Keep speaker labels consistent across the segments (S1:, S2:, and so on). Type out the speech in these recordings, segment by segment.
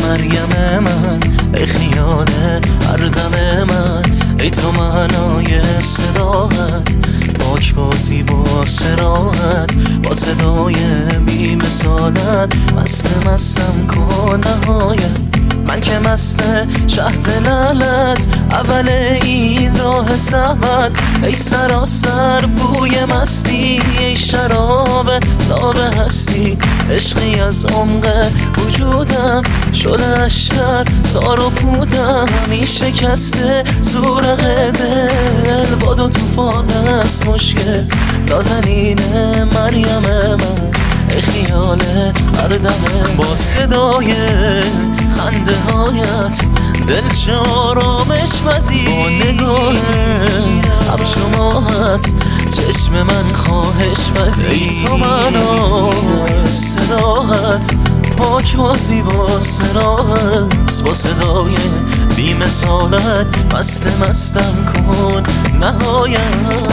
S1: مریم من، ای خیال هر دم من، ای تو معنای صداقت، پاک بازی با صراحت، با صدای بی مثالت، مستم کن نهایت. من که مست شهد لالت، اول این راه زحمت، ای سراسر بوی مستی، ای شراب ناب هستی، عشقی از عمق وجودم شده اشتر تار و پودم. این شکسته زورق دل با دو توفان است مشکل، نازنین مریم من، ای خیال هر دم با صدای خنده هایت، دل چه آرامش پذیر، با نگاه همچماهت، چشم من خواهش پذیر، ای تو منای صداقت، پاک بازی با صراحت، با صدای بی مثالت، مستم کن نهایت.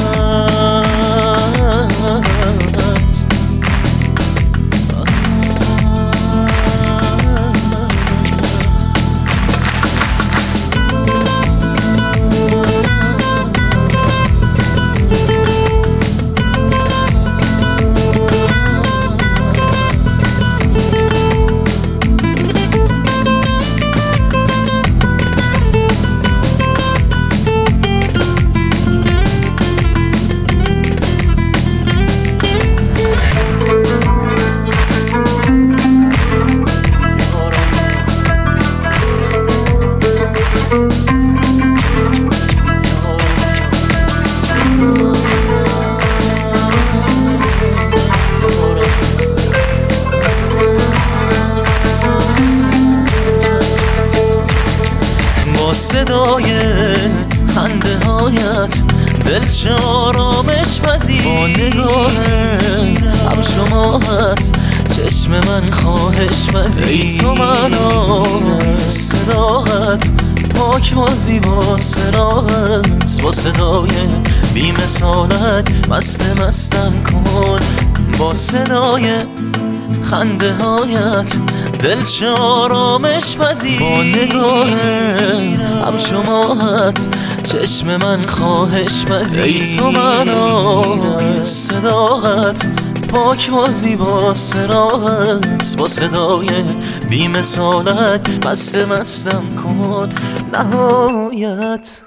S1: صدای خنده هایت، دل چه آرامش پذیر، با نگاه همچماهت، چشم من خواهش پذیر، ای تو منای صداقت، پاک بازی با صراحت، با صدای بی مثالت، مستم کن با صدای خنده هایت، دل چه آرامش پذیر، با نگاه همچماهت، چشم من خواهش پذیر، ای تو منای صداقت، پاک بازی با صراحت، با صدای بی مثالت، مستم کن نهایت.